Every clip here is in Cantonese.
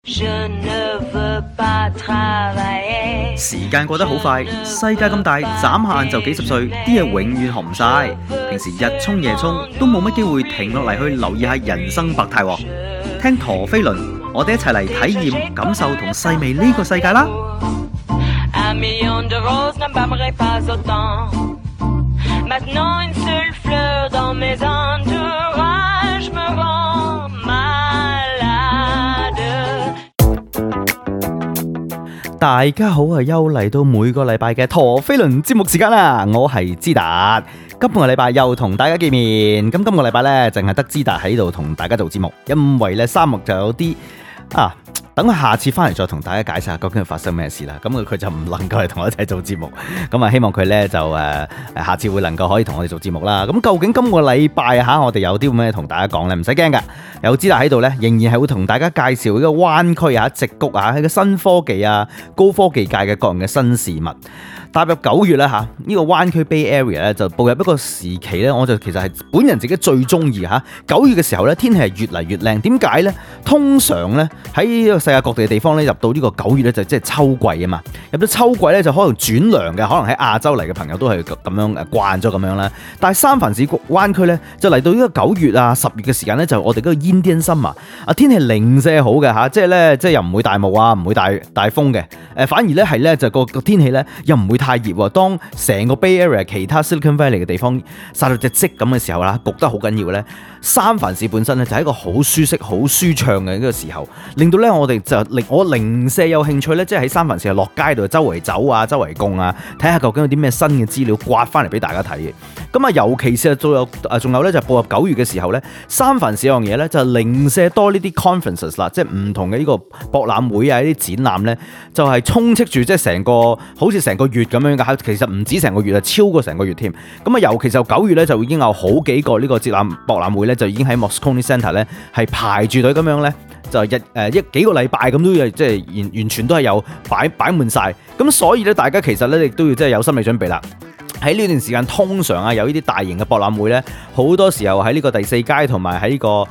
時間過得好快，世界咁大，眨下眼就幾十歲，啲嘢永遠學唔晒。平時日沖夜沖，都冇乜機會停落嚟去留意下人生百態。聽陀飛輪，我哋一齊嚟體驗、感受同細味呢個世界啦！大家好啊，又嚟到每個禮拜嘅陀飛輪節目時間啦，我係知達，今個禮拜又同大家見面。咁今個禮拜呢，淨係得知達喺度同大家做節目，因為呢三木就有啲等佢下次翻嚟再同大家解釋下究竟發生咩事啦。咁佢就唔能夠嚟同我一齊做節目，咁啊希望佢呢就下次會能夠可以同我哋做節目啦。咁究竟今個禮拜我哋有啲咩同大家講呢？唔使驚噶，有知達喺度呢，仍然係會同大家介紹呢個灣區矽谷喺個新科技高科技界嘅各樣嘅新事物。踏入9月呢個灣區 Bay Area 咧就步入一個時期呢，我就其實係本人自己最中意9月嘅時候呢，天氣係越嚟越靚。點解呢？通常呢，喺呢個世界各地嘅地方呢，入到呢個9月呢，就即係秋季啊嘛。入到秋季呢，就可能轉涼嘅，可能喺亞洲嚟嘅朋友都係咁樣慣咗咁樣啦。但係三藩市灣區呢，就嚟到呢個9月10月嘅時間呢，就我哋嗰個 Indian Summer天氣零舍好嘅即係又唔會大霧唔會大風嘅。反而呢係呢，就個天氣呢，又唔會太熱喎。當成個 Bay Area 其他 Silicon Valley 嘅地方曬到隻積咁嘅時候啦，焗得好緊要咧。三藩市本身咧就係一個好舒適、好舒暢嘅呢個時候，令到咧我哋就我零舍有興趣咧，即係喺三藩市落街度周圍走周圍逛睇下究竟有啲咩新嘅資料刮翻嚟俾大家睇嘅。咁尤其是仲有咧就步入9月嘅時候咧，三藩市樣嘢咧就零舍多呢啲 conferences 啦，即係唔同嘅呢個博覽會呢啲展覽咧，就係充斥住即係成個好似成個月咁樣嘅，其實唔止成個月超過成個月添。咁尤其就9月咧就已經有好幾個呢個博覽會咧就已經喺 Moscone Center 咧係排住隊咁樣咧，就幾個禮拜咁都即係完全都係有擺滿晒。咁所以咧大家其實咧亦都要即係有心理準備啦。喺呢段時間通常有呢啲大型嘅博覽會咧，好多時候喺呢個第4街同埋喺呢個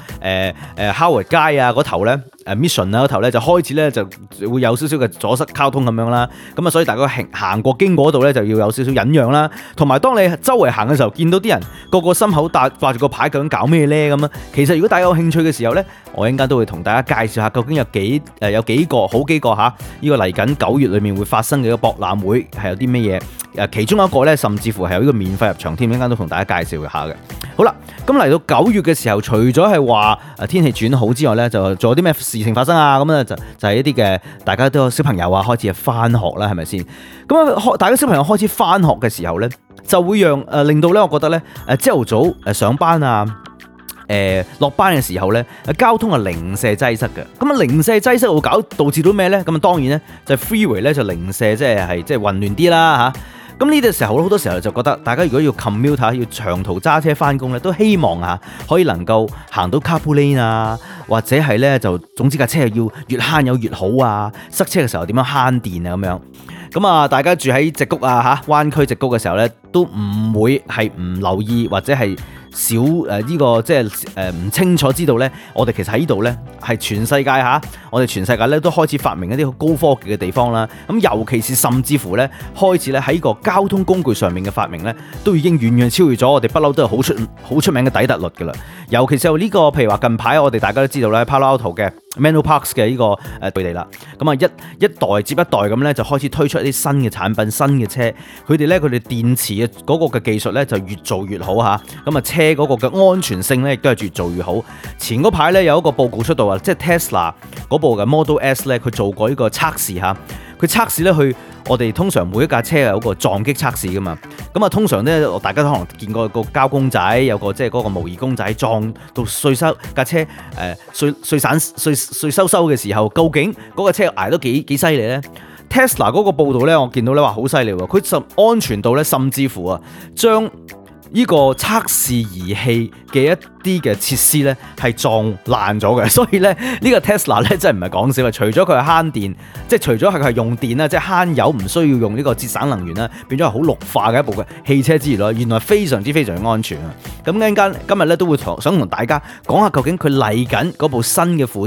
Howard 街嗰頭咧，Mission 嗰頭咧就開始咧就會有少少嘅阻塞交通咁樣啦。咁所以大家行過經過嗰度咧就要有少少忍讓啦。同埋當你周圍行嘅時候，見到啲人個個心口掛住個牌，究竟搞咩咧咁啊？其實如果大家有興趣嘅時候咧，我一陣間都會同大家介紹下究竟有幾個好幾個呢個嚟緊9月裏面會發生嘅一個博覽會係有啲咩嘢。其中一個咧，甚至乎係有呢個免費入場添，一陣間都同大家介紹下嘅。好啦，咁嚟到9月嘅時候，除咗係話天氣轉好之外咧，就仲有啲咩事情發生咁啊？就係一啲嘅大家都有小朋友開始翻學啦，係咪先？咁大家小朋友開始翻學嘅時候咧，就會令到咧，我覺得咧朝頭早上班落班嘅時候咧，交通零舍擠塞嘅。咁零舍擠塞會導致到咩咧？咁當然咧就 freeway 咧就零舍即係混亂啲啦嚇。咁呢個時候好多時候就覺得大家如果要 commute 要長途揸車翻工咧，都希望可以能夠行到 carpool lane 或者係咧就總之架車要越慳油越好塞車嘅時候點樣慳電咁樣。咁大家住喺矽谷灣區矽谷嘅時候咧，都唔會係唔留意或者係少呢個即係唔清楚知道咧，我哋其實喺呢度咧係全世界我哋全世界咧都開始發明一啲好高科技嘅地方啦。咁尤其是甚至乎咧開始咧喺個交通工具上面嘅發明咧，都已經遠遠超越咗我哋不嬲都係好出名嘅底特律噶啦。尤其是有呢個譬如話近排我哋大家都知道咧 Palo Alto 嘅 Menlo Park 嘅呢個對地啦。咁一代接一代咁咧就開始推出一啲新嘅產品、新嘅車。佢哋電池嘅嗰個嘅技術咧就越做越好咁車嗰個嘅安全性咧亦都係越做越好。前嗰排咧有一個報告出到即係 Tesla 嗰部嘅 Model S 咧，佢做過呢個測試佢測試咧去我哋通常每一架車有個撞擊測試噶嘛。咁通常咧大家都可能見過個膠公仔，有個即係嗰個模擬公仔撞到碎收架車碎收嘅時候，究竟嗰個車捱得幾犀利咧？Tesla 嗰個報道咧，我見到咧話好犀利喎，佢安全度咧甚至乎將呢個測試儀器嘅一啲嘅設施咧係撞爛咗嘅，所以咧呢個 Tesla 咧真係唔係講笑啊！除咗佢係慳電，即係除咗係用電啦，即係慳油，唔需要用呢個節省能源啦，變咗係好綠化嘅一部嘅汽車之餘咧，原來非常之安全啊！咁今日咧都會想同大家講下究竟佢嚟緊嗰部新嘅款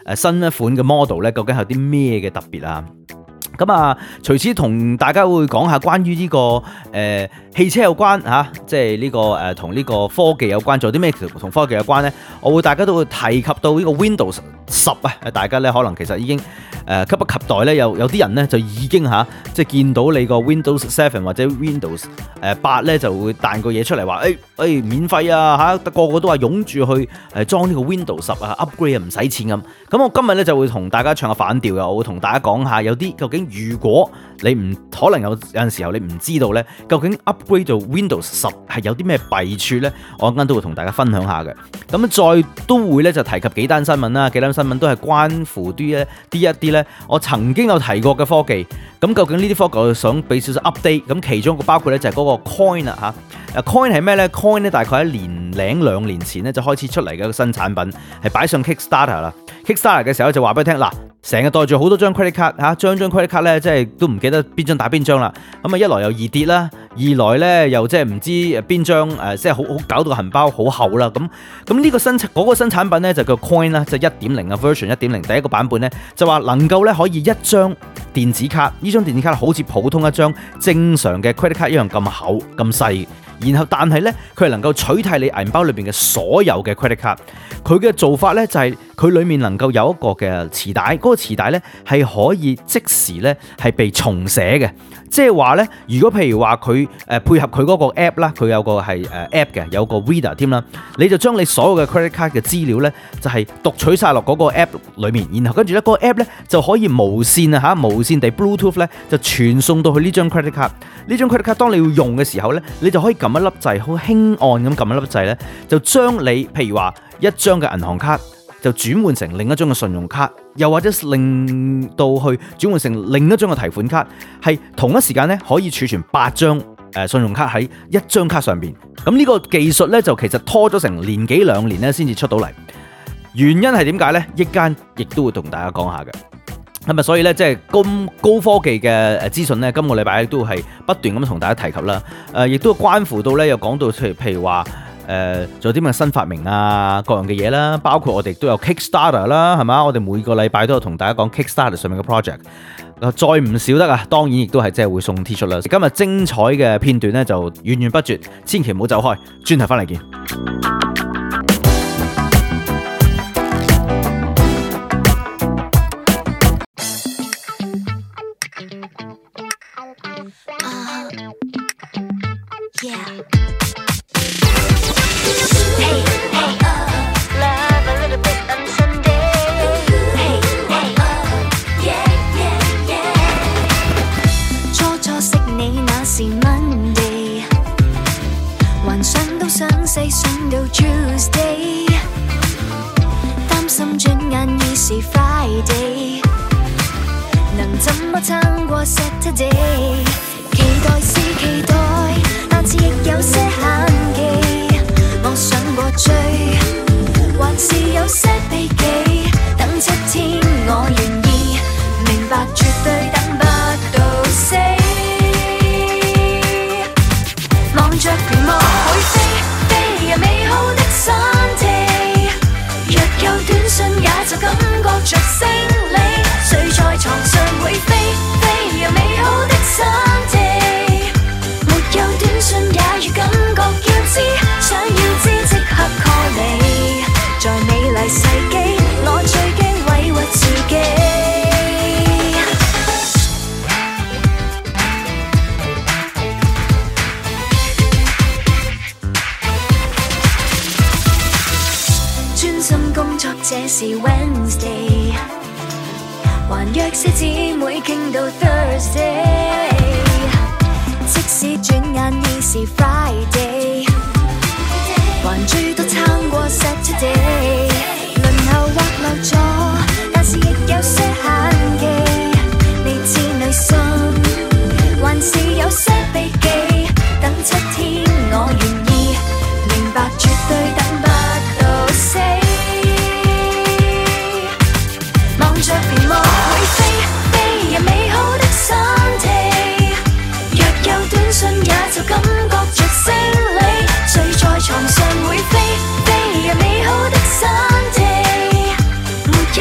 新一款嘅 model 咧，究竟有啲咩嘅特別啊？咁啊，隨此同大家會講下關於呢個汽車有關嚇，即係呢個同呢個科技有關，做啲咩同科技有關咧？大家都會提及到呢個 Windows 10啊，大家咧可能其實已經急不及待咧，有啲人咧就已經即係見到你個 Windows 7或者 Windows 8咧就會彈個嘢出嚟話免費啊嚇，個個都話湧住去裝呢個 Windows 10啊 upgrade 啊唔使錢咁。咁我今日咧就會同大家唱下反調嘅，我會同大家講下有啲究竟如果你唔可能有陣時候你唔知道咧，究竟 upgrade 到 Windows 10係有啲咩弊處咧？我陣間都會同大家分享下嘅。咁再都會咧就提及幾單新聞啦，幾單新聞都係關乎啲一啲咧，我曾經有提過嘅科技。咁究竟呢啲科技我想俾少少 update， 咁其中一個包括咧就係嗰個 Coin 啊嚇。Coin 係咩咧 ？Coin 咧大概喺1零2年前咧就開始出嚟嘅一個新產品，係擺上 Kickstarter 啦。Kickstarter 嘅時候就話俾你聽，嗱，成日袋住好多張 credit card 嚇，張 credit card 咧即係都唔記得邊張打邊張啦。咁啊一來又易跌啦，二來咧又即係唔知邊張即係好搞到個銀包好厚啦。咁呢個新產品咧就叫 Coin 啦，就1.0嘅 version 1.0第一個版本咧就話能夠咧可以一張電子卡，呢張電子卡好似普通一張正常嘅 credit card 一樣咁厚咁細。然後但係咧，佢係能夠取替你銀包裏邊嘅所有嘅 credit card。佢嘅做法咧就係佢裡面能夠有一個嘅磁帶，嗰個磁帶咧係可以即時咧係被重寫嘅。即係話咧，如果譬如話佢配合佢嗰個 app 啦，佢有個係app 嘅，有個 reader 添啦，你就將你所有嘅 credit card 嘅資料咧就係讀取晒落嗰個 app 裏面，然後跟住咧嗰個 app 咧就可以無線無線地 Bluetooth 咧就傳送到去呢張 credit card。呢張 credit card 當你要用嘅時候咧，你就可以撳一粒掣，好輕按咁撳一粒掣咧，就將你譬如話一張嘅銀行卡就轉換成另一張嘅信用卡，又或者令到去轉換成另一張嘅提款卡，係同一時間咧可以儲存8張信用卡喺一張卡上邊。咁呢個技術咧就其實拖咗成年幾2年咧先至出到嚟。原因係點解咧？一間亦都會同大家講下嘅。咁啊，所以咧即係高科技嘅資訊咧，今個禮拜都係不斷咁同大家提及啦。亦都關乎到咧，又講到譬如話仲有啲咩新發明啊，各樣嘅嘢啦，包括我哋都有 Kickstarter 啦，係嘛？我哋每個禮拜都有同大家講 Kickstarter 上面嘅 project。再唔少得啊，當然亦都係即係會送 T 恤啦。今日精彩嘅片段咧就源源不絕，千祈唔好走開，轉頭翻嚟見。 想到 Tuesday， 擔心轉眼已是 Friday， 能怎麼撐過 Saturday？ 期待是期待，但是亦有些限期。我想過追，還是有些避忌。等7天我願意，明白絕對等不到死。望着屏幕會飛。美好的身體，若有短信也就感覺着勝利。睡在床上會飛飛，有美好的身體，沒有短信也如感覺要知，想要知即刻 call 你。在美麗世紀，我最驚委屈自己。工作這是 Wednesday， 還約些姊妹傾到 Thursday， 即使轉眼已是 Friday， 還諸多撐過 Saturday。 輪候或漏咗，但是亦有些限期。你知女心，還是有些避忌。等7天我願意，明白絕對等不到死。着屏幕會飛飛，有美好的身體，若有短信也就感覺着勝利。睡在床上會飛飛，有美好的身體，沒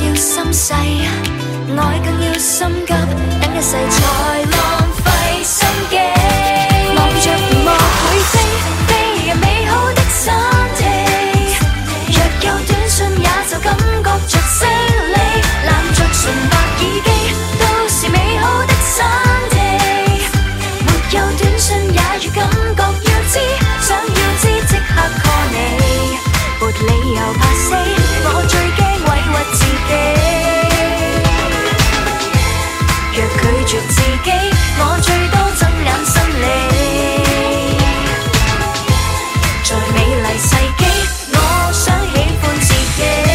要心細，愛更要心急，等一世才浪費心機。望着屏幕會飛，飛入美好的山地。若有短信也就感覺着勝利，攬着純白耳機，都是美好的山地。沒有短信也越感覺要知，想要知即刻 call 你，沒理由怕死，我最驚委屈自己。若拒絕自己，我最多睜眼生理。在美麗世紀，我想喜歡自己。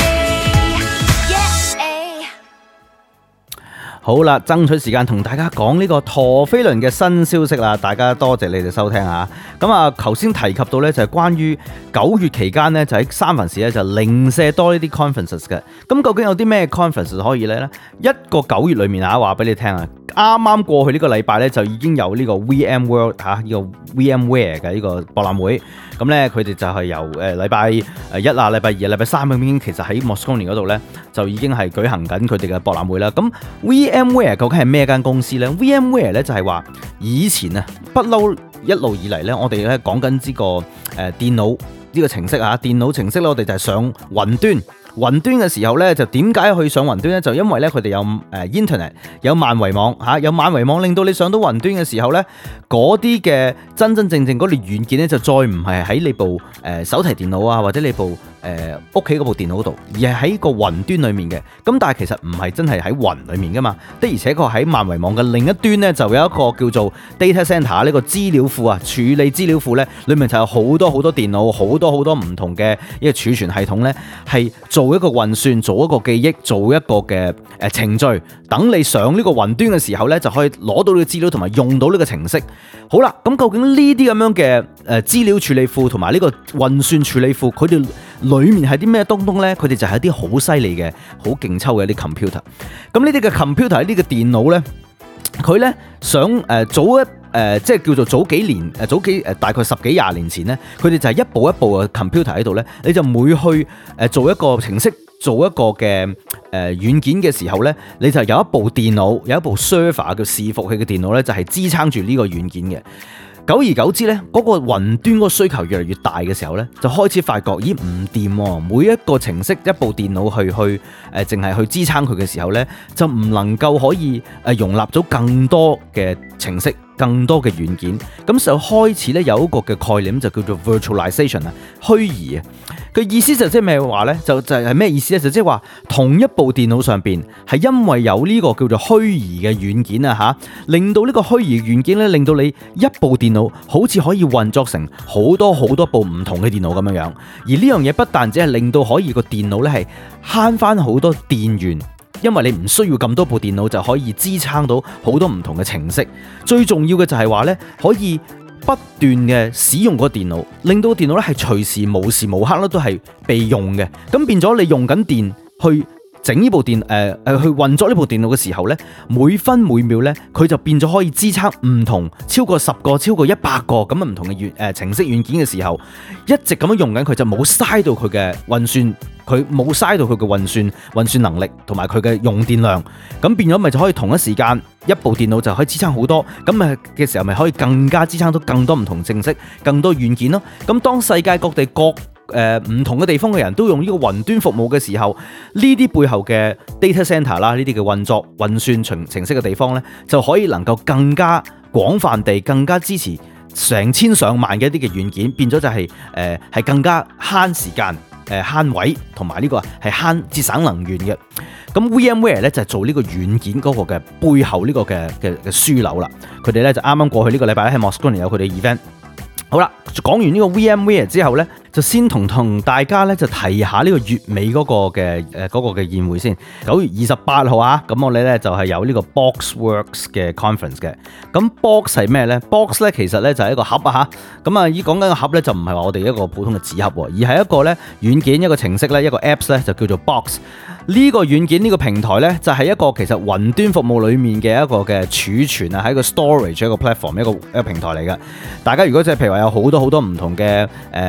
好啦，爭取時間同大家講呢個陀飛輪嘅新消息啦，大家多謝你哋收聽啊！咁啊，頭先提及到呢，就係關於9月期間呢，就喺三藩市咧就零舍多呢啲 conferences 嘅。咁究竟有啲咩 conferences 可以呢？一個9月裏面啊，話俾你聽啊，啱啱過去呢個禮拜呢，就已經有呢個 VMworld 呢個 VMware 嘅呢個博覽會。咁咧，佢哋就係由禮拜1啊、禮拜2、禮拜3咁已經其實喺 Moscone 嗰度咧，就已經係舉行緊佢哋嘅博覽會啦。咁 VMware 究竟係咩間公司咧 ？VMware 咧就係話以前啊，不嬲一路以嚟咧，我哋咧講緊呢個電腦呢個程式啊，電腦程式咧，我哋就係上雲端。雲端嘅時候咧，就點解去上雲端咧？就因為咧佢哋有Internet， 有萬維網嚇，有萬維網令到你上到雲端嘅時候咧，嗰啲嘅真正嗰啲軟件咧，就再唔係喺你部手提電腦啊，或者你部屋企嗰部電腦度，而係喺個雲端裡面嘅。咁但係其實唔係真係喺雲裡面噶嘛，的而且確喺萬維網嘅另一端咧，就有一個叫做 data center 呢個資料庫啊，處理資料庫咧，裡面就有好多電腦，好多唔同嘅一個儲存系統咧，係做一個運算，做一個記憶，做一個嘅程序，等你上呢個雲端嘅時候咧，就可以攞到呢個資料同埋用到呢個程式。好啦，咁究竟呢啲咁樣嘅資料處理庫同埋呢個運算處理庫，佢哋裡面係啲咩東東咧？佢哋就係一啲好犀利嘅、好勁抽嘅一啲 computer。咁呢啲嘅 computer 呢個電腦咧，佢咧想即係叫做早幾年大概10幾20年前咧，佢哋就係一步一步嘅 computer 喺度咧，你就每去做一個程式，做一個嘅軟件嘅時候咧，你就有一部電腦，有一部 server 叫伺服器嘅電腦咧，就係支撐住呢個軟件嘅。久而久之咧，嗰個雲端嗰個需求越嚟越大嘅時候咧，就開始發覺咦唔掂喎，每一個程式一部電腦去淨係去支撐佢嘅時候咧，就唔能夠可以容納咗更多嘅程式。更多嘅軟件，咁就開始咧有一個嘅概念就叫做 virtualization 啊，虛擬啊。佢意思就即係咩話咧？就係咩意思咧？就即係話同一部電腦上邊係因為有呢個叫做虛擬嘅軟件啊嚇，令到呢個虛擬軟件咧，令到你一部電腦好似可以運作成好多部唔同嘅電腦咁樣樣。而呢樣嘢不但只係令到可以個電腦咧係慳翻好多電源。因為你唔需要咁多部電腦就可以支撐到好多唔同嘅程式，最重要嘅就係話咧可以不斷嘅使用個電腦，令到電腦咧係隨時無時無刻咧都係被用嘅，咁變咗你用緊電去整呢部電去運作呢部電腦嘅時候咧，每分每秒咧佢就變咗可以支撐唔同超過10個、超過100個咁嘅唔同嘅程式軟件嘅時候，一直咁樣用緊佢就冇嘥到佢嘅運算。佢冇嘥到佢嘅運算能力同埋佢嘅用電量，咁變咗咪就可以同一時間一部電腦就可以支撐好多，咁咪嘅時候咪可以更加支撐到更多唔同程式、更多軟件咯。咁當世界各地唔同嘅地方嘅人都用呢個雲端服務嘅時候，呢啲背後嘅 data center 啦，呢啲嘅運算程式嘅地方咧，就可以能夠更加廣泛地、更加支持成千上萬嘅一啲嘅軟件，變咗就係更加慳時間。慳位同埋呢個係節省能源嘅，咁 VMware 咧就係做呢個軟件嗰個嘅背後呢個嘅樞紐啦。佢哋咧就啱啱過去呢個禮拜喺 Moscone 有佢哋 event。好啦，講完呢個 VMware 之後咧，就先同大家咧就提下呢個月尾嗰個嘅宴會先。9月28號啊，咁我哋咧就係有呢個 BoxWorks 嘅 conference 嘅。咁 Box 係咩咧 ？Box 咧其實咧就係一個盒啊嚇。咁啊，依講緊個盒咧就唔係話我哋一個普通嘅紙盒，而係一個咧軟件、一個程式咧、一個 Apps 咧就叫做 Box。呢個軟件呢個平台咧就係一個其實雲端服務裡面嘅一個嘅儲存啊，係一個 storage 一個 platform 一個平台嚟嘅。大家如果即係譬如話有好多唔同嘅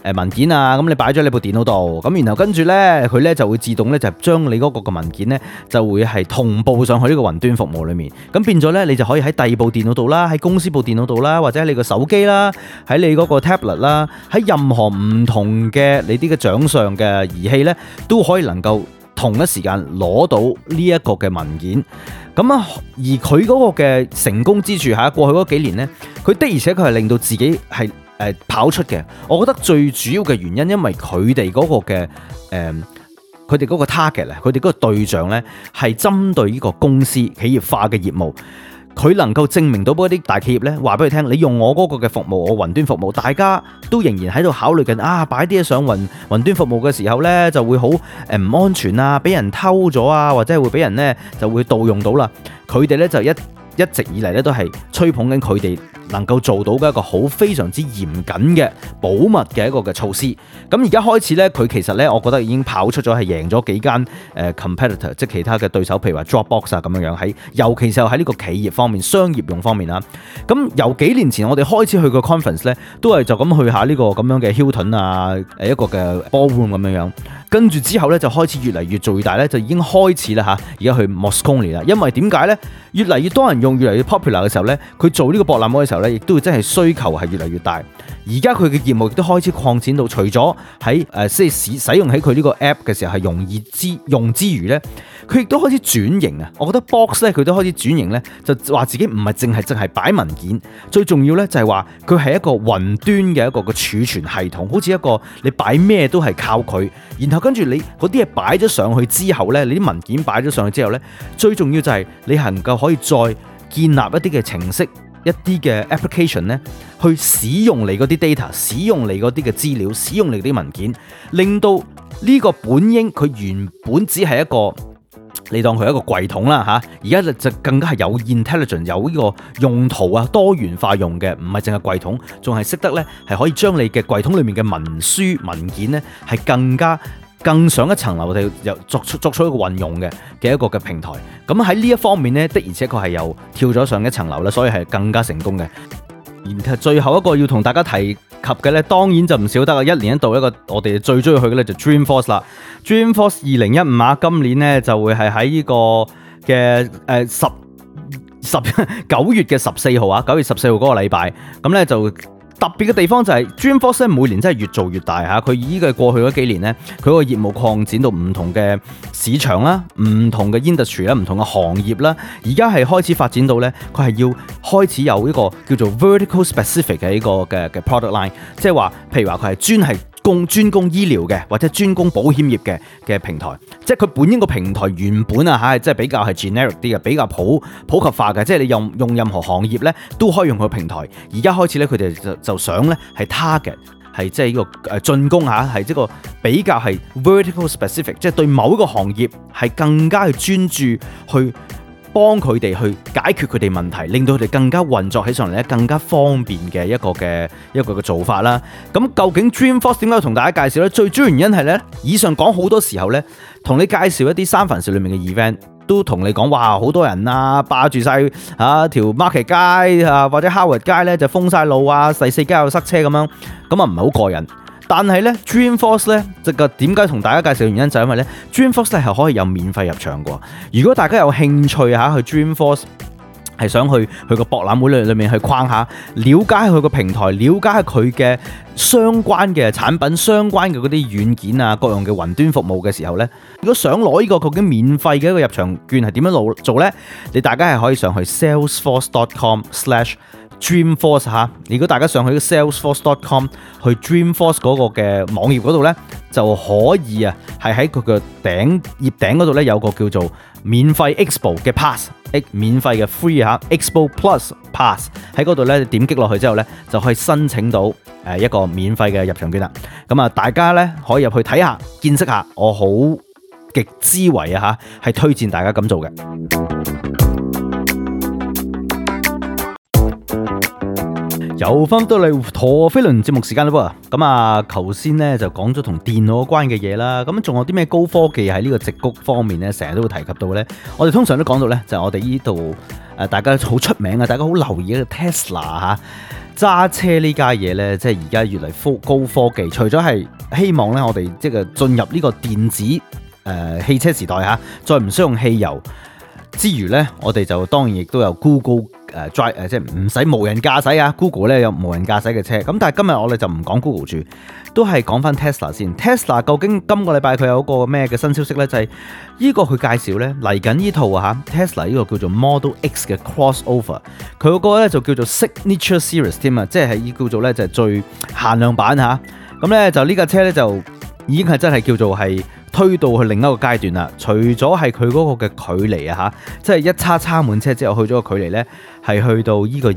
文件啊，咁你擺咗你部電腦度，咁然後跟住咧佢咧就會自動咧就將你嗰個嘅文件咧就會係同步上去呢個雲端服務裏面，咁變咗咧你就可以喺第二部電腦度啦，喺公司部電腦度啦，或者喺你個手機啦，喺你嗰個 tablet 啦，喺任何唔同嘅你啲嘅掌上嘅儀器咧，都可以能夠同一時間攞到呢一個嘅文件。咁啊，而佢嗰個嘅成功之處喺過去嗰幾年咧，佢的而且確係令到自己係跑出嘅。我覺得最主要嘅原因，因為佢哋嗰個嘅佢哋嗰個 target 咧，佢哋嗰個對象咧係針對呢個公司企業化嘅業務。佢能夠證明到俾一啲大企業咧，話俾佢聽，你用我嗰個嘅服務，我雲端服務，大家都仍然喺度考慮緊啊，擺啲嘢上雲端服務嘅時候咧，就會好唔安全啊，俾人偷咗啊，或者係會俾人咧就會盜用到啦。佢哋咧就一直以嚟咧都係吹捧緊佢哋能夠做到嘅一個好非常之嚴謹嘅保密嘅一個嘅措施。咁而家開始咧，佢其實咧，我覺得已經跑出咗係贏咗幾間competitor， 即係其他嘅對手，譬如話 Dropbox 啊咁樣喺，尤其是喺呢個企業方面、商業用方面啦。咁由幾年前我哋開始去個 conference 咧，都係就咁去下呢個咁樣嘅 Hilton 啊，一個嘅 ballroom 咁樣。跟住之後咧就開始越嚟越做越大咧，就已經開始啦嚇，而家去 Moscone 啦。因為點解咧？越嚟越多人用，越嚟越 popular 嘅時候咧，佢做呢個博覽會嘅時候咧，亦都會真係需求係越嚟越大。而家佢嘅業務亦都開始擴展到，除咗喺即係使用喺佢呢個 app 嘅時候係容易用之餘咧，佢亦都開始轉型啊！我覺得 Box 咧佢都開始轉型咧，就話自己唔係淨係擺文件，最重要咧就係話佢係一個雲端嘅一個嘅儲存系統，好似一個你擺咩都係靠佢。然後跟住你嗰啲嘢擺咗上去之後咧，你啲文件擺咗上去之後咧，最重要就係你能夠可以再建立一啲嘅程式。一啲嘅 application 咧，去使用你嗰啲 data， 使用你嗰啲嘅資料，使用你啲文件，令到呢個本應佢原本只係一個，你當佢係一個櫃桶啦嚇，而家就更加係有 intelligent， 有呢個用途啊，多元化用嘅，唔係淨係櫃桶，仲係識得咧係可以將你嘅櫃桶裡面嘅文書文件咧係更上一層樓地又作出一個運用嘅一個嘅平台，咁喺呢一方面咧的而且確係又跳咗上一層樓啦，所以係更加成功嘅。然後最後一個要同大家提及嘅咧，當然就唔少得啊！一年一度一個我哋最中意去嘅咧就 Dreamforce 啦。Dreamforce 2015啊，今年咧就會係喺呢個嘅9月嘅14號啊，9月14號嗰個禮拜，咁咧就。特別嘅地方就係 Dreamforce 每年真係越做越大嚇，佢依個過去嗰幾年咧，佢個業務擴展到唔同嘅市場啦、唔同嘅 industry 啦、唔同嘅行業啦，而家係開始發展到咧，佢係要開始有呢個叫做 vertical specific 嘅呢個嘅 product line， 即係話，譬如話佢係專攻醫療嘅，或者專攻保險業嘅平台，即係佢本應個平台原本啊嚇，即係比較係 generic 啲嘅，比較普及化嘅，即係你用任何行業咧都可以用佢平台。而家開始咧，佢哋就想咧係 target 係即係呢個進攻嚇，係即個比較係 vertical specific， 即係對某一個行業係更加去專注去。幫佢哋去解決佢哋問題，令到佢哋更加運作起上嚟咧，更加方便嘅一個嘅做法啦。咁究竟 Dreamforce 點解要同大家介紹咧？最主要原因係咧，以上講好多時候咧，同你介紹一啲三藩市裏面嘅 event，都同你講哇，好多人啊，霸住晒條 Market 街啊，或者 Howard 街咧就封晒路啊，第四街又塞車咁樣，咁啊唔係好過癮。但係咧 Dreamforce 咧，即係點解同大家介紹嘅原因就係因為咧 Dreamforce 咧係可以有免費入場嘅。如果大家有興趣嚇去 Dreamforce，係想去個博覽會裏面去逛下，了解佢個平台，了解下佢嘅相關嘅產品、相關嘅嗰啲軟件啊、各樣嘅雲端服務嘅時候咧，如果想攞呢個究竟免費嘅一個入場券係點樣做咧？你大家係可以上去 salesforce.com/Dreamforce 嚇。如果大家上去 salesforce.com 去 Dreamforce 嗰個嘅網頁嗰度咧，就可以啊，係喺佢嘅頁頂嗰度咧有個叫做免費 Expo 嘅 pass， 免費嘅 free 嚇 Expo Plus Pass， 喺嗰度咧點擊落去之後咧就可以申請到一個免費嘅入場券啦。咁啊，大家咧可以入去睇下、見識下，我好極之為啊嚇，係推薦大家咁做嘅。又翻到嚟陀飛輪節目時間啦噃，咁啊，頭先咧就講咗同電腦有關嘅嘢啦，咁仲有啲咩高科技喺呢個矽谷方面咧，成日都會提及到咧。我哋通常都講到咧，就係我哋呢度大家好出名啊，大家好留意嘅 Tesla 嚇。 揸車呢家嘢呢，即係而家越嚟高科技，除咗係希望呢，我哋即係進入呢個電子汽車時代嚇，再唔需要用汽油之餘呢，我哋就當然亦都有 Google Drive 即係唔使無人駕駛啊。Google 咧有無人駕駛嘅車，咁但係今日我哋就唔講 Google 住，都係講翻 Tesla 先。Tesla 究竟今個禮拜佢有個咩嘅新消息呢？就係呢個佢介紹呢，嚟緊呢套啊嚇 Tesla 呢個叫做 Model X 嘅 Crossover，佢嗰個咧就叫做 Signature Series 添啊，即係叫做咧就係最限量版嚇。咁咧就呢架車咧就已經係真係叫做係推到去另一個階段啦。除咗係佢嗰個嘅距離啊嚇，即係一叉滿車之後去咗個距離咧，係去到呢個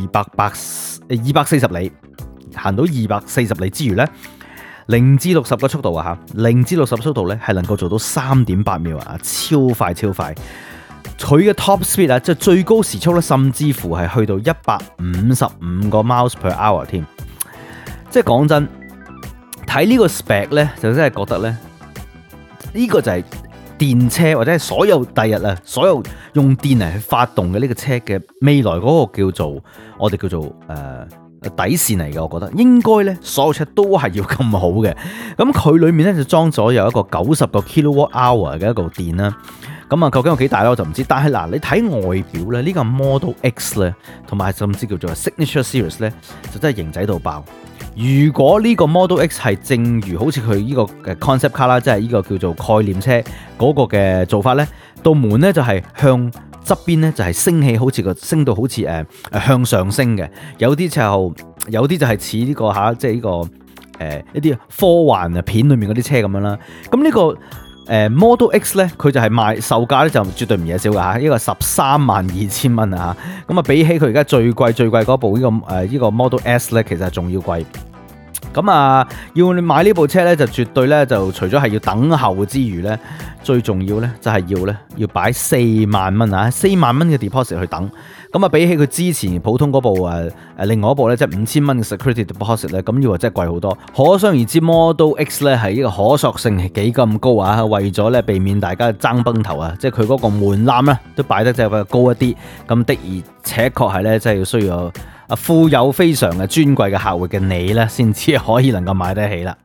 240里，行到240里之餘咧，0至60個速度啊嚇，0至60速度咧係能夠做到3.8秒啊，超快超快。佢嘅 top speed 啊，即係最高時速咧，甚至乎係去到155個 miles per hour 添。即係講真，睇呢個 spec 咧，就真係覺得咧，呢個就係電車或者係所有第日啊，所有用電嚟去發動嘅呢個車嘅未來嗰個叫做我哋叫做底線嚟嘅。我覺得應該咧，所有車都係要咁好嘅。咁佢裏面咧就裝咗有一個90個 kilowatt hour 嘅一個電啦。咁啊，究竟有幾大咧我就唔知。但係嗱，你睇外表咧，呢個 Model X 咧，同埋甚至叫做 Signature Series 咧，就真係型仔到爆。如果呢個 Model X 係正如好似佢呢個嘅 concept car 啦，即係呢個叫做概念車嗰個嘅做法咧，道門咧就係向側邊咧就係升起，好似個升到好似向上升嘅。有啲就係似呢個即係呢個一啲科幻片裏面嗰啲車咁樣啦。咁呢個Model X 咧，佢就係賣售價咧就絕對唔嘢少㗎嚇，呢個132000蚊啊嚇。咁啊，比起佢而家最貴嗰部呢個 Model S 咧，其實係仲要貴。咁啊，要你買呢部車咧，就絕對咧就除咗係要等候之餘咧，最重要咧就係要擺4萬蚊啊，4萬蚊嘅 deposit 去等。咁啊，比起佢之前普通嗰部另外一部咧，即係5000蚊嘅 security deposit 咧，咁要話真係貴好多。可想而知 Model X 咧係一個可塑性係幾咁高啊！為咗咧避免大家爭崩頭啊，即係佢嗰個門檻咧都擺得即係高一啲。咁的而且確係咧，真係要需要富有非常嘅尊貴嘅客戶嘅你咧，先至可以能夠買得起啦。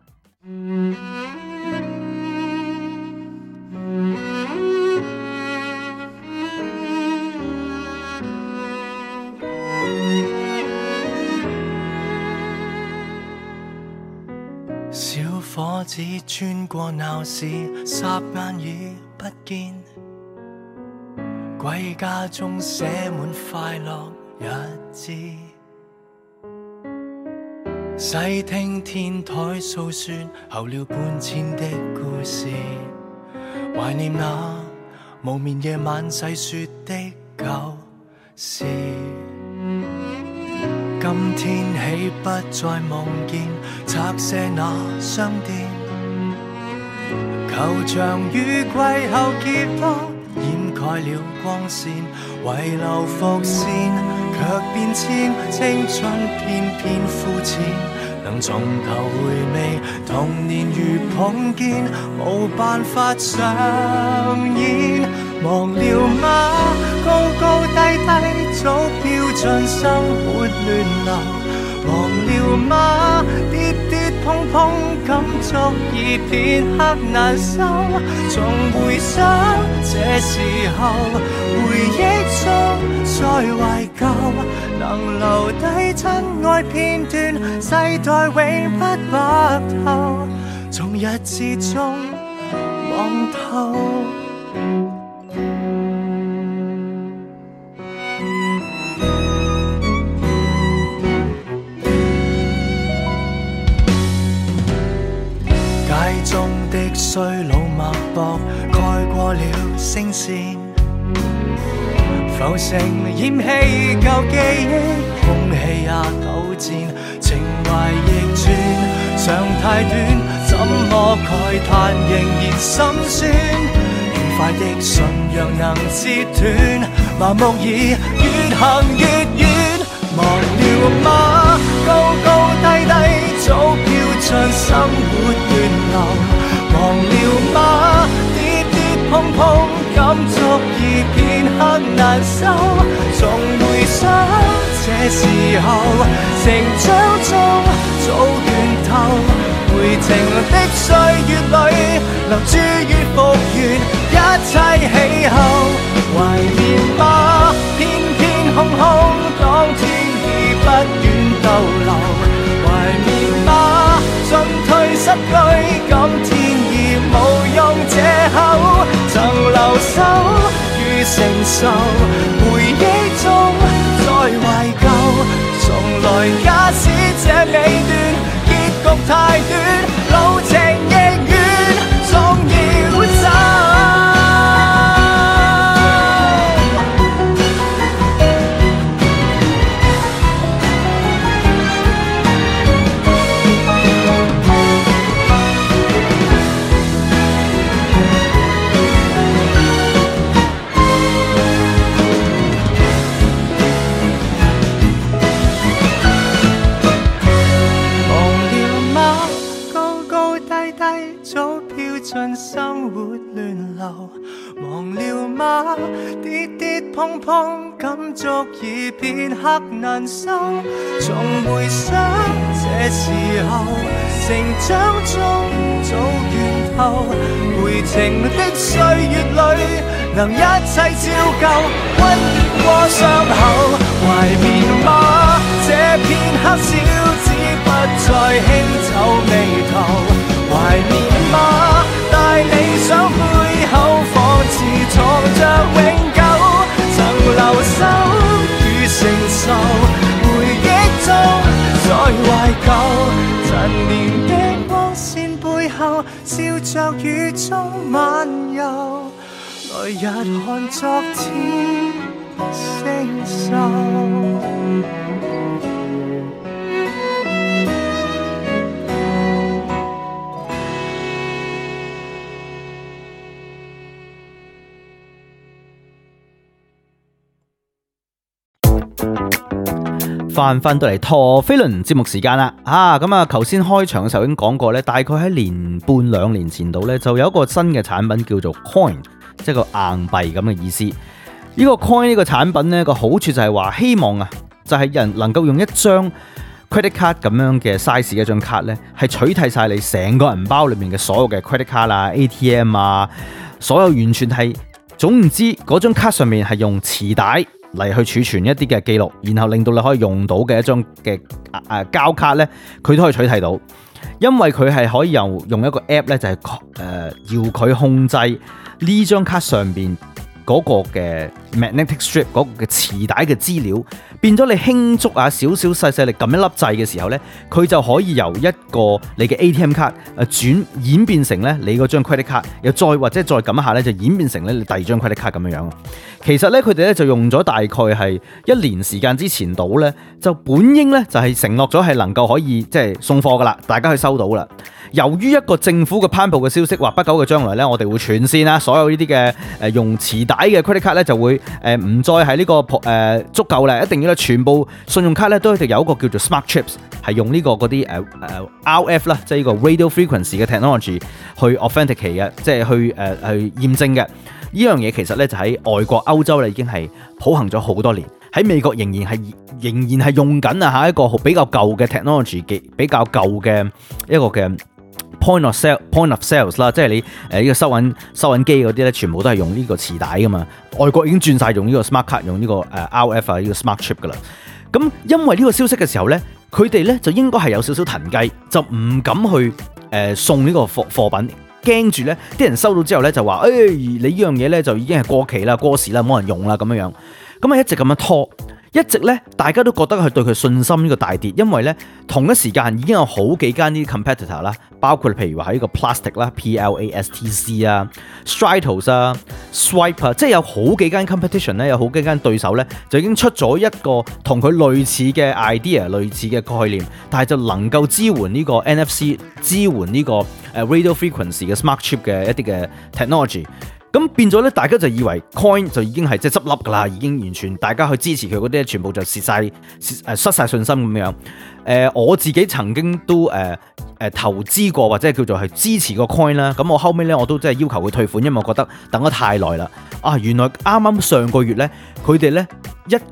小伙子穿過鬧市，霎眼已不見。歸家中寫滿快樂日誌，細聽天台訴說候鳥搬遷的故事，懷念那無眠夜晚細說的舊事。今天起不再夢見拆卸那商店，球場雨季後結束，掩蓋了光線，遺留伏線卻變遷，青春偏偏膚淺，能從頭回味童年如碰見，冇辦法上演。忘了嗎？高高低低早飄進生活亂流，忘了嗎？跌跌碰碰感觸已片刻難收，重回想這時候，回憶中再懷舊，能留低親愛片段，世代永不白頭，從日誌中望透。中的衰老脈搏蓋過了聲線，浮城厭棄舊記憶，空氣也糾纏，情懷逆轉常太短，怎麼慨嘆仍然心酸，愉快的信仰能折斷，麻木已越行越遠，忘了嗎？高高低低早飄進生活亂流，忘了嗎？跌跌碰碰感觸已片刻難收，重回想這時候成長中早斷透，回程的歲月裏留諸於復原，一切氣候懷念嗎？偏偏空空，當天已不願逗留，懷念嗎？進退失據，今天已無用藉口，曾留守與承受，回憶中再懷舊，從來假使這尾段結局太短，路程亦遠，總要走。進生活亂流，忘了嗎？跌跌碰碰，感觸已片刻難收。重回想這時候，成長中早倦透，回程的歲月裏，能一切照舊，溫暖過傷口，懷念嗎？這片刻小子不再輕皺眉頭，懷念嗎？大理想背後仿似藏着永久，曾留守與承受，回憶中再懷舊，陳年的光線背後，笑着雨中漫遊，來日看昨天星宿。 翻到嚟陀飛輪節目時間啦，咁啊，頭先開場嘅時候已經講過咧，大概喺年半2年前度咧，就有一個新嘅產品叫做 coin， 即係個硬幣咁嘅意思。呢個 coin 呢個產品咧，個好處就係話希望啊，就係人能夠用一張 credit card 咁樣嘅 size 嘅一張卡咧，係取替晒你成個銀包裏面嘅所有嘅 credit card 啊、ATM 啊，所有完全係總唔知嗰張卡上面係用磁帶嚟去儲存一啲嘅記錄，然後令到你可以用到嘅一張嘅膠卡咧，佢都可以取替到，因為佢係可以用一個 app 咧，就係遙距控制呢張卡上邊嗰個嘅 magnetic strip 嗰個嘅磁帶嘅資料，變咗你輕觸啊少少細力撳一粒掣嘅時候咧，佢就可以由一個你嘅 ATM 卡演變成咧你嗰張 credit card，又再或者再撳一下咧就演變成咧你第二張 credit card 咁樣樣。其實咧佢哋咧就用咗大概係1年時間之前到咧，就本應咧就係承諾咗係能夠可以即係送貨噶啦，大家去收到啦。由於一個政府嘅頒布嘅消息話，不久嘅將來咧，我哋會全線啦，所有呢啲嘅用磁帶嘅 credit card 咧就會唔再係呢個足夠啦，一定要咧全部信用卡咧都一定有一個叫做 smart chips， 係用呢個嗰啲RF 啦，即係呢個 radio frequency 嘅 technology 去 authenticate 嘅，即係去驗證嘅。呢樣嘢其實咧就喺外國歐洲咧已經係普行咗好多年，喺美國仍然係用緊啊嚇一個比較舊嘅 technology 嘅比較舊嘅一個嘅 point of sales 啦，即係你呢個收銀機嗰啲咧，全部都係用呢個磁帶噶嘛。外國已經轉晒用呢個 smart card， 用呢個RF 啊呢個 smart chip 噶啦。咁因為呢個消息嘅時候咧，佢哋咧就應該係有少少騰雞，就唔敢去送呢個貨品。驚住咧，啲人收到之後咧就話：你呢樣嘢咧就已經係過期啦、過時啦，冇人用啦咁樣樣。咁啊一直咁樣拖，一直咧大家都覺得係對佢信心呢個大跌，因為咧同一時間已經有好幾間啲 competitor 啦，包括譬如話喺呢個 Plastic 啦、PLASTC 啊、Stritos 啊、Swipe 啊，即係有好幾間 competition 咧，有好幾間對手咧就已經出咗一個同佢類似嘅 idea、類似嘅概念，但係就能夠支援呢個 NFC、支援呢個radio frequency 嘅 smart chip 嘅一啲嘅 technology。咁變咗咧，大家就以為 coin 就已經係即係執笠噶啦，已經完全大家去支持佢嗰啲，全部就失晒信心咁樣。我自己曾經都投資過或者叫做係支持個 coin 啦。咁我後尾咧我都真係要求佢退款，因為我覺得等得太耐啦。原來啱啱上個月咧，佢哋咧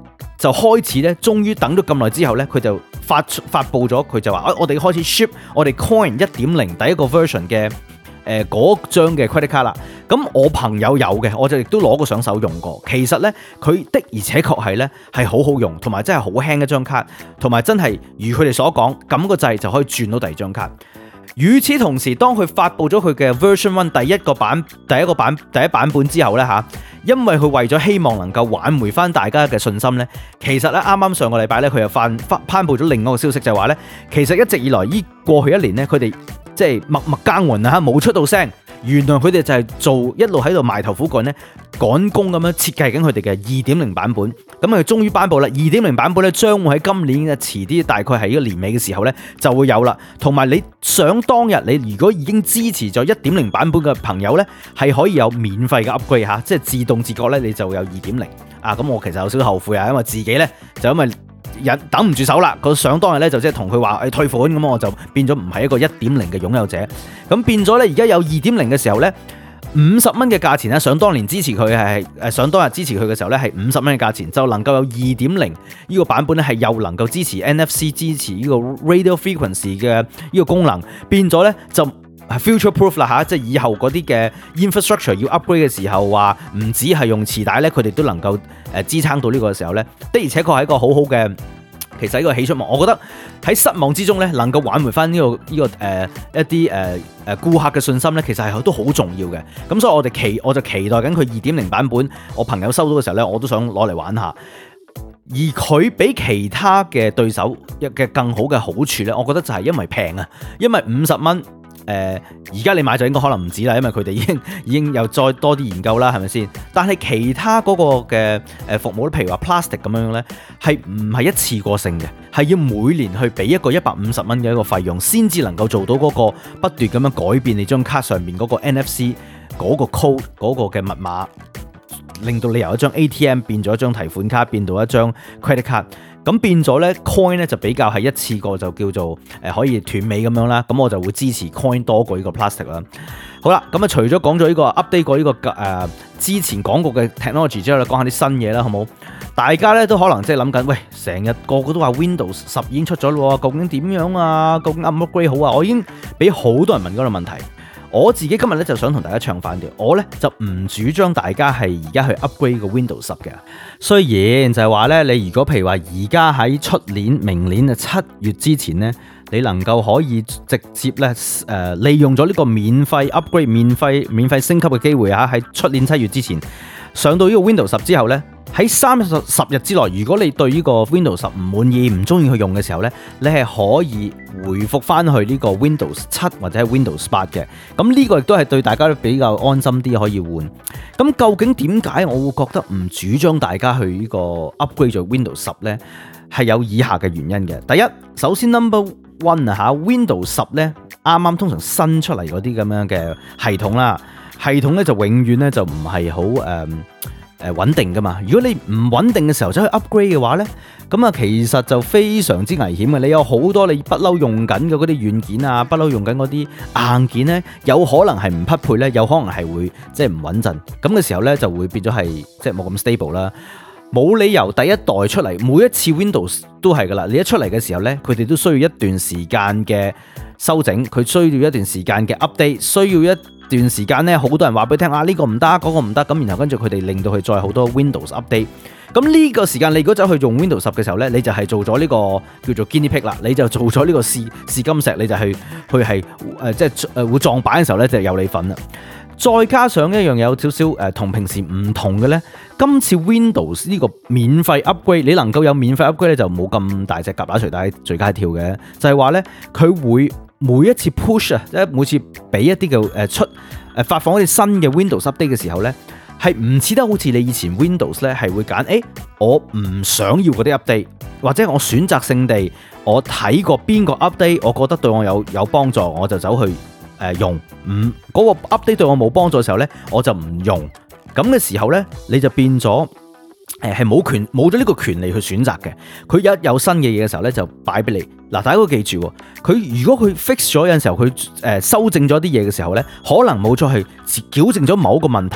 就開始咧，終於等咗咁耐之後咧，佢就發布咗，佢就話我哋開始 ship 我哋 Coin 1.0第一個 version 嘅嗰張嘅 credit card 啦。咁我朋友有嘅，我就亦都攞過上手用過。其實咧，佢的而且確係咧係好好用，同埋真係好輕一張卡，同埋真係如佢哋所講，撳個掣就可以轉到第二張卡。與此同時，當佢發布咗佢嘅 version 1第一版本之後咧嚇，因為佢為咗希望能夠挽回翻大家嘅信心咧，其實咧啱啱上個禮拜咧，佢又頒布咗另外一個消息，就係話咧，其實一直以來依過去一年咧，佢哋即係默默耕耘啊，冇出到聲。原來佢哋就係一路喺度埋頭苦幹咧，趕工咁樣設計緊佢哋嘅 2.0 版本。咁佢終於頒布啦， 2.0 版本咧將會喺今年嘅遲啲，大概係呢個年尾嘅時候咧就會有啦。同埋你想當日你如果已經支持咗 1.0 版本嘅朋友咧，係可以有免費嘅 upgrade 嚇，即係自動自覺咧你就會有 2.0 啊。咁我其實有少少後悔啊，因為自己咧就因為等唔住手啦，個想當日咧就即係同佢話退款，咁我就變咗唔係一個 1.0 嘅擁有者，咁變咗咧而家有 2.0 嘅時候咧，50蚊嘅價錢咧，想當年支持佢係想當日支持佢嘅時候咧係50蚊嘅價錢，就能夠有 2.0 呢個版本咧係又能夠支持 NFC 支持呢個 radio frequency 嘅呢個功能，變咗咧就future proof 啦嚇，即係以後嗰啲嘅 infrastructure 要 upgrade 嘅時候，話唔止係用磁帶咧，佢哋都能夠支撐到呢個時候咧，的而且確係一個好好嘅，其實呢個喜出望，我覺得喺失望之中咧，能夠挽回翻呢個一啲顧客嘅信心咧，其實係都好重要嘅。咁所以我就期待緊佢 2.0 版本，我朋友收到嘅時候咧，我都想攞嚟玩下。而佢比其他嘅對手嘅更好嘅好處咧，我覺得就係因為平啊，因為50蚊。而家你買就應該可能唔止啦，因為佢哋已經有再多啲研究啦，係咪先？但係其他嗰個嘅服務咧，譬如話 plastic 咁樣咧，係唔係一次過性嘅？係要每年去俾一個150蚊嘅一個費用，先至能夠做到嗰個不斷咁樣改變你張卡上面嗰個 NFC 嗰個 code 嗰個嘅密碼，令到你由一張 ATM 變咗一張提款卡，變到一張 credit card。咁變咗咧 coin 咧就比較係一次過就叫做可以斷尾咁樣啦，咁我就會支持 coin 多過呢個 plastic 啦。好啦，咁啊除咗講咗呢個 update 過呢個之前講過嘅 technology 之後咧，講下啲新嘢啦，好冇？大家咧都可能即係諗緊，喂，成日個個都話 Windows 10已經出咗咯，究竟點樣啊？究竟 upgrade 好啊？我已經俾好多人問嗰個問題。我自己今日咧就想同大家唱反調，我咧就唔主張大家係而家去 upgrade 個 Windows 10嘅。雖然就係話咧，你如果譬如話而家喺出年、明年嘅7月之前咧，你能夠可以直接咧利用咗呢個免費 upgrade、免費升級嘅機會嚇，喺出年7月之前上到呢個 Windows 10之後咧，喺30日之內，如果你對呢個 Windows 10唔滿意、唔中意去用嘅時候咧，你係可以回復翻去呢個 Windows 7或者係 Windows 8嘅。咁呢個亦都係對大家都比較安心啲可以換。咁究竟點解我會覺得唔主張大家去呢個 upgrade 做 Windows 10咧？係有以下嘅原因嘅。第一，首先 number one 啊嚇 Windows 10咧，啱啱通常新出嚟嗰啲咁樣嘅系統啦，系統咧就永遠咧就唔係好穩定噶嘛。如果你唔穩定嘅時候走去 upgrade 嘅話咧，咁啊其實就非常之危險嘅。你有好多你不嬲用緊嘅嗰啲軟件啊，不嬲用緊嗰啲硬件咧，有可能係唔匹配咧，有可能係會即係唔穩陣。咁嘅時候咧就會變咗係即係冇咁 stable 啦。冇理由第一代出嚟，每一次 Windows 都係噶啦。你一出嚟嘅時候咧，佢哋都需要一段時間嘅修整，佢需要一段時間嘅 update， 需要一段時間咧，好多人話俾你聽啊，呢個唔得，嗰個唔得，咁然後跟住佢哋令到佢再好多 Windows update。咁呢個時間你如果走去用 Windows 10嘅時候咧，你就係做咗呢個叫做 guinea pig 啦，你就做咗呢個試金石，你就係即係會撞板嘅時候咧，就有你份啦。再加上一樣有少少同平時唔同嘅咧，今次 Windows 呢個免費 upgrade， 你能夠有免費 upgrade 咧，就冇咁大隻蛤乸隨街跳嘅，就係話咧佢會每一次 push 啊，即係每次俾一啲嘅發放一啲新嘅 Windows update 嘅時候咧，係唔似得好似你以前 Windows 咧係會揀，我唔想要嗰啲 update， 或者我選擇性地我睇過邊個 update， 我覺得對我有幫助，我就走去用。嗰個 update 對我冇幫助嘅時候咧，我就唔用。咁嘅時候咧，你就變咗係冇咗呢個權利去選擇嘅。佢一有新嘅嘢嘅時候咧，就擺俾你。嗱，大家都記住，佢如果佢 fix 咗有陣時候，佢修正咗啲嘢嘅時候咧，可能冇錯係矯正咗某個問題，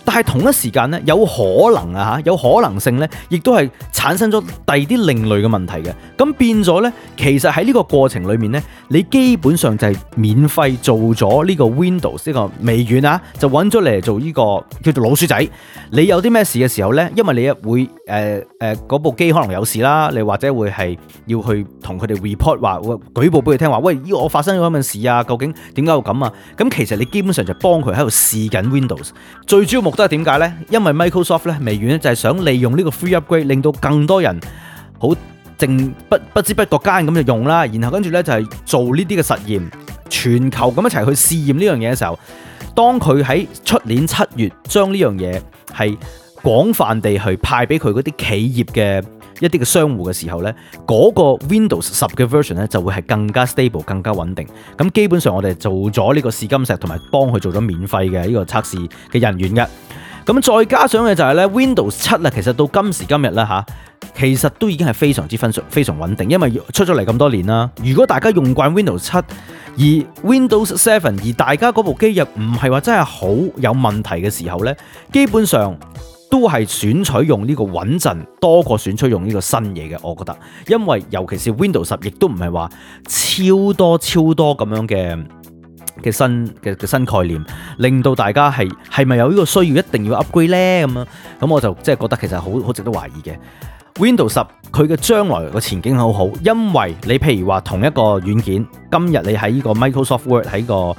但係同一時間咧，有可能性咧，亦都係產生咗第二啲另類嘅問題嘅。咁變咗咧，其實喺呢個過程裏面咧，你基本上就係免費做咗呢個 Windows 呢個微軟啊，就揾咗嚟做呢個叫做老鼠仔。你有啲咩事嘅時候咧，因為你會嗰部機可能有事啦，你或者會係要去同佢哋 report 話舉報俾佢聽話，喂，我發生咗咁嘅事啊，究竟點解會咁啊？咁其實你基本上就幫佢喺度試緊 Windows， 最主要目的係點解呢？因為 Microsoft 咧微軟咧就係想利用呢個 free upgrade， 令到更多人好不知不覺間咁就用啦，然後跟住咧就係做呢啲嘅實驗，全球咁一齊去試驗呢樣嘢嘅時候，當佢喺出年7月將呢樣嘢係廣泛地去派俾佢嗰啲企業嘅一啲嘅商戶嘅時候咧，嗰個 Windows 10嘅 version 咧就會係更加 stable、更加穩定。咁基本上我哋做咗呢個試金石，同埋幫佢做咗免費嘅呢個測試嘅人員嘅。咁再加上嘅就係咧 Windows 7啊，其實到今時今日啦嚇，其實都已經係非常穩定，因為出咗嚟咁多年啦。如果大家用慣 Windows 7，而 Windows 7，而大家嗰部機又唔係話真係好有問題嘅時候咧，基本上都係選取用呢個穩陣多過選取用呢個新嘢嘅，我覺得，因為尤其是 Windows 10，亦都唔係話超多咁樣嘅新概念，令到大家係咪有呢個需要一定要 upgrade 咧咁樣？咁我就即係覺得其實好值得懷疑嘅。Windows 10佢嘅將來個前景好好，因為你譬如話同一個軟件，今日你喺呢個 Microsoft Word 喺個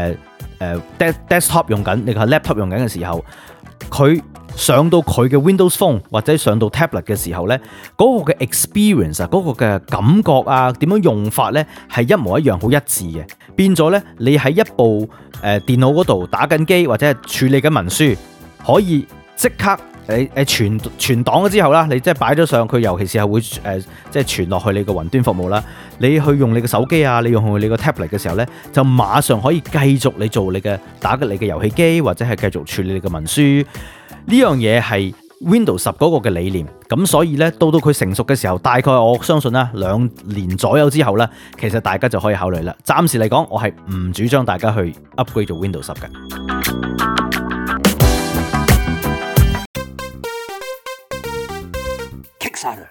desktop 用緊，你個 laptop 用緊嘅時候，佢上到佢嘅 Windows Phone 或者上到 tablet 嘅時候咧，嗰個嘅 experience 啊，嗰個嘅感覺啊，點樣用法咧係一模一樣好一致嘅。變咗咧，你喺一部電腦嗰度打緊機或者係處理緊文書，可以即刻傳檔咗之後啦，你即係擺咗上佢，尤其是係會即係傳落去你個雲端服務啦。你去用你個手機啊，你用你個 tablet 嘅時候咧，就馬上可以繼續你做你嘅打緊你嘅遊戲機，或者係繼續處理你嘅文書。呢樣嘢係 Windows 10嗰個嘅理念，咁所以咧到佢成熟嘅時候，大概我相信啦2年左右之後咧，其實大家就可以考慮啦。暫時嚟講，我係唔主張大家去 upgrade 做 Windows 10嘅。Kickstarter，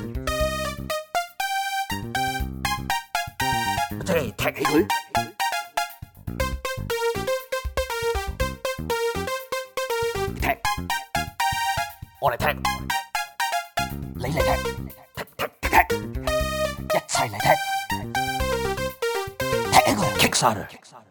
即係踢起佢。我嚟踢，你嚟踢，一齊嚟踢一個人 Kickstarter。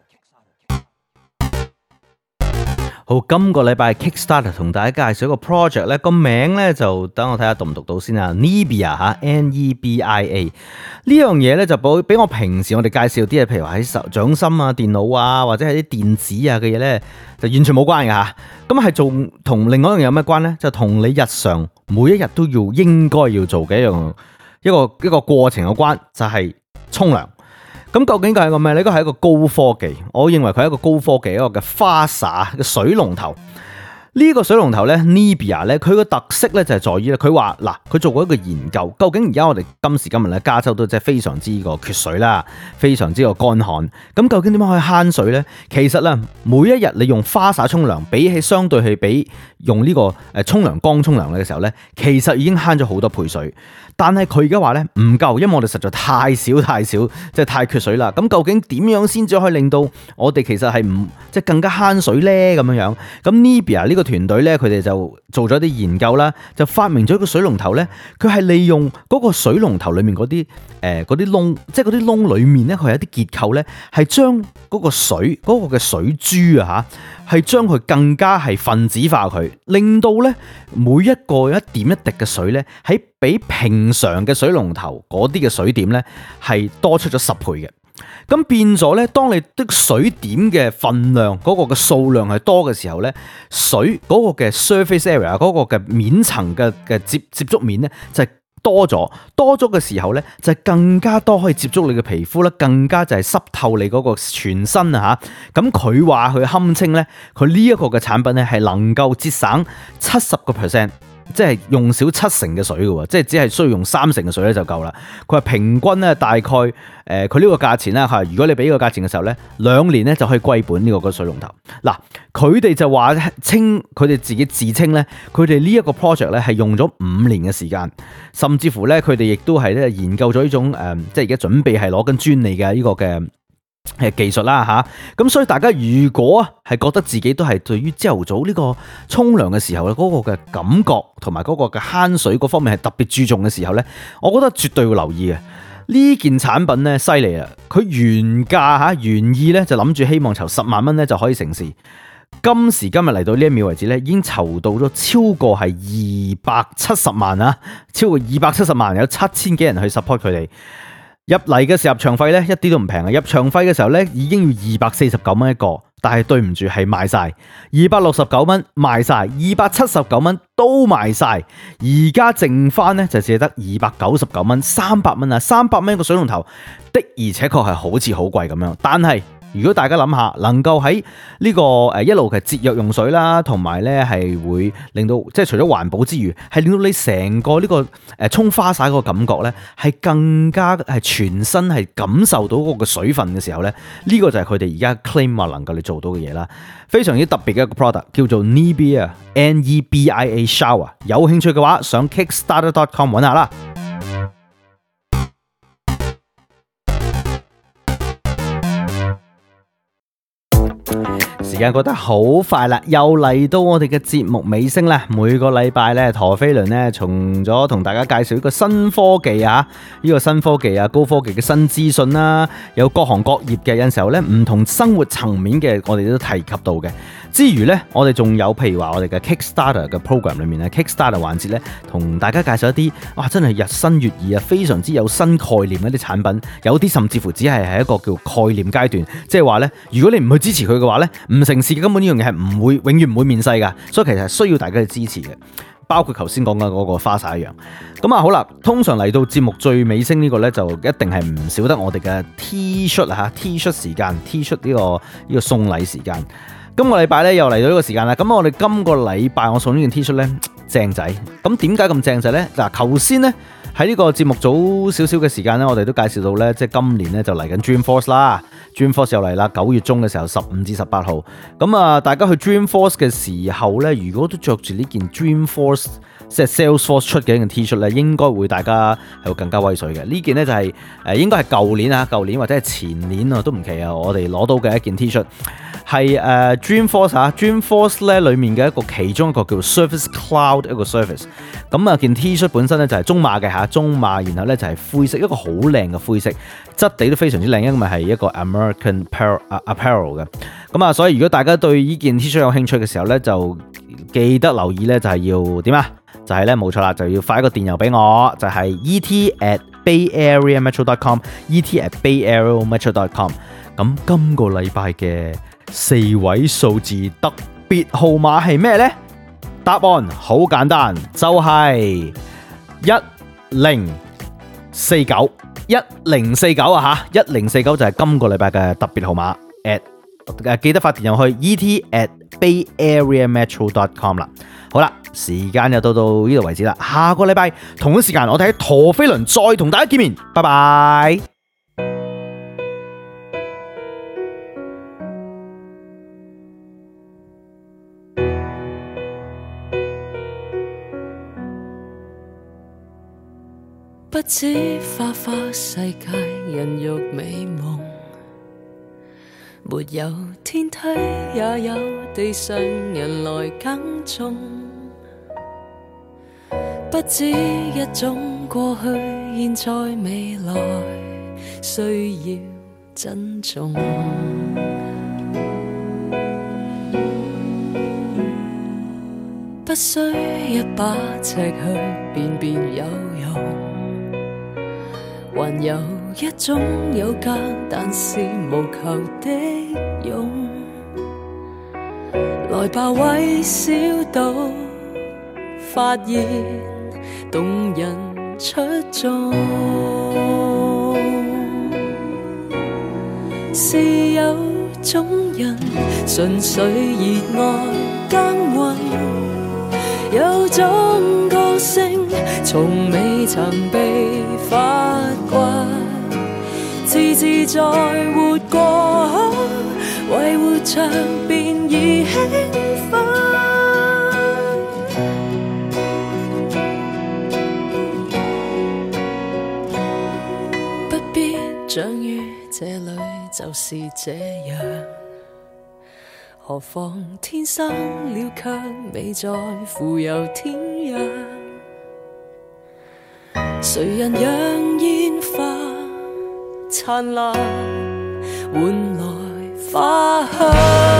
好，今個禮拜 Kickstarter 同大家介紹一個 project 咧，個名咧就等我睇下讀唔讀到先啊。Nebia 嚇 Nebia 呢樣嘢咧就比我平時我哋介紹啲嘢，譬如話喺掌心啊、電腦啊或者係啲電子啊嘅嘢咧，就完全冇關嘅嚇。咁係做同另外一樣嘢有咩關咧？就同你日常每一日都應該要做嘅一個過程有關，就係沖涼。咁究竟佢係個咩？呢個係一個高科技，我認為佢係一個高科技一個嘅花灑嘅水龍頭。呢個水龍頭咧 Nebia 咧，佢個特色咧就係在於咧，佢話嗱，佢做過一個研究，究竟而家我哋今時今日咧，加州都即係非常之個缺水啦，非常之個乾旱。咁究竟點樣可以慳水咧？其實咧，每一日你用花灑沖涼，相對去比用呢個沖涼缸沖涼嘅時候咧，其實已經慳咗好多倍水。但係佢而家話咧唔夠，因為我哋實在太少，即係太缺水啦。咁究竟點樣先至可以令到我哋其實係唔即係更加慳水咧？咁樣咁 Nebia 呢個團隊咧，佢哋就做咗啲研究啦，就發明咗一個水龍頭咧，佢係利用嗰個水龍頭裏面嗰啲窿，即係嗰啲窿裏面咧，佢有一啲結構咧，係將嗰個水嗰個嘅水珠啊嚇，係將佢更加係分子化佢，令到咧每一個一點一滴嘅水咧，喺比平常嘅水龍頭嗰啲嘅水點咧，係多出咗10倍嘅。咁變咗咧，當你的水點嘅分量嗰個嘅數量係多嘅時候咧，水嗰個嘅 surface area 嗰個嘅面層嘅接觸面咧就係多咗嘅時候咧，就係更加多可以接觸你嘅皮膚啦，更加就係濕透你嗰個全身啊嚇。咁佢話佢堪稱咧，佢呢一個嘅產品咧係能夠節省70% 即係用少7成嘅水嘅喎，即係只係需要用3成嘅水咧就夠啦。佢話平均咧大概佢呢個價錢咧係如果你俾呢個價錢嘅時候咧，2年咧就可以歸本呢個水龍頭。嗱，佢哋就話佢哋自己自稱咧，佢哋呢一個 project 咧係用咗5年嘅時間，甚至乎咧佢哋亦都係咧研究咗呢種即係而家準備係攞緊專利嘅呢個嘅技術啦吓。咁所以大家如果係覺得自己都係對於朝頭早呢個沖涼嘅時候咧嗰個嘅感覺同埋嗰個嘅慳水嗰方面係特別注重嘅時候咧，我覺得絕對會留意嘅。呢件產品咧犀利啦，佢原價原意咧就諗住希望籌10萬蚊咧就可以成事。今時今日嚟到呢一秒為止咧，已經籌到咗超過係270萬啊，超過270萬，有7000幾人去 support 佢哋。入嚟嘅時候入場費咧一啲都唔平啊！入場費嘅時候咧已經要249蚊一個，但係對唔住係賣晒269蚊，賣晒279蚊都賣晒，而家剩翻咧就只得299蚊，300蚊啊！300蚊一個水龍頭的而且確係好似好貴咁樣，但係如果大家諗下，能夠喺呢個一路嘅節約用水啦，同埋咧係會令到即係除咗環保之餘，係令到你成個呢個沖花灑個感覺咧係更加係全身係感受到嗰個水分嘅時候咧，呢個就係佢哋而家 claim 話能夠你做到嘅嘢啦。非常之特別嘅一個 product 叫做 Nebia Nebia Shower， 有興趣嘅話上 Kickstarter.com 揾下啦。時間過得好快啦，又嚟到我哋嘅節目尾聲啦。每個禮拜咧，陀飛輪咧，從咗同大家介紹一個新科技啊，呢個新科技啊，高科技嘅新資訊啦，有各行各業嘅，有陣時候咧，唔同生活層面嘅，我哋都提及到嘅。之餘咧，我哋仲有譬如話我哋嘅 Kickstarter 嘅 program 裏面咧 ，Kickstarter 環節咧，同大家介紹一啲哇，真係日新月異啊，非常之有新概念嘅一啲產品，有啲甚至乎只係喺一個叫概念階段，即係話咧，如果你唔去支持佢嘅話咧，唔成事嘅，根本呢樣嘢係唔會永遠唔會面世噶，所以其實係需要大家去支持嘅，包括頭先講嘅嗰個花灑一樣。咁啊好啦，通常嚟到節目最尾聲呢個咧，就一定係唔少得我哋嘅 T 恤啊吓 ，T 恤時間 ，T 恤呢個送禮時間。今個禮拜咧又嚟到呢個時間啦，咁我哋今個禮拜我送呢件 T 恤咧正仔，咁點解咁正仔咧？嗱，頭先咧喺呢個節目早少少嘅時間咧，我哋都介紹到咧，即係今年咧就嚟緊 Dreamforce 啦 ，Dreamforce 又嚟啦，9月中嘅時候15至18號，咁啊大家去 Dreamforce 嘅時候咧，如果都着住呢件 Dreamforce 即係 Salesforce 出嘅一件 T 恤咧，應該會大家係會更加威水嘅。呢件咧就係應該係舊年或者係前年啊都唔奇啊，我哋攞到嘅一件 T 恤。係Dreamforce Dreamforce 咧裏面嘅一個其中一個叫 Service Cloud 一個 service， 咁啊件 T 恤本身咧就係中碼嘅中碼，然後咧就係灰色，一個好靚嘅灰色，質地都非常之靚，因為係一個 American apparel 嘅，咁啊所以如果大家對呢件 T 恤有興趣嘅時候咧，就記得留意咧就係要點啊，就係咧冇錯啦，就要發一個電郵俾我，就係 et@bayareametro.com et@bayareametro.com。 咁今個禮拜嘅4位數字特別號碼係咩呢？答案好簡單，就係1049 1049啊吓，1049就係今個禮拜嘅特別號碼。記得發電郵去 et@bayareametro.com 啦。好啦，時間又到呢度為止啦。下個禮拜同一時間，我哋喺陀飛輪再同大家見面。拜拜。 不知花花世界人欲美夢，沒有天梯也有地上人來耕種，不止一種過去現在未來需要珍重，不需一把尺去辨別有用，還有一種有價但是無求的勇，來吧微笑到發現動人出眾，是有種人純粹熱愛耕耘， 有種個性從未曾被發掘，自自在活過，為活着便已興奮，不必長於這裏就是這樣，何況天生了卻未在乎遊天涯，誰人讓煙花燦爛換來花香，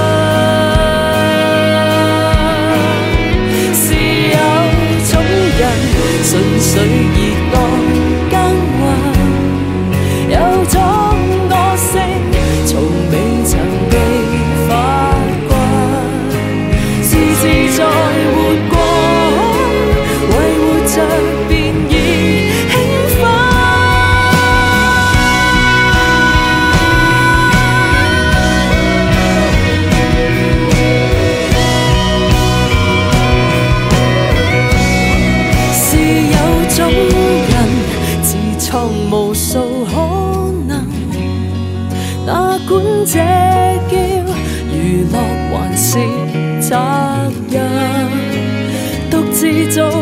是有種人純粹熱愛耕耘，有種個性從未曾被發掘，自自在活過，為活着便已興奮，是有種人自創無數可能，哪管這叫娛樂還是責任，獨自做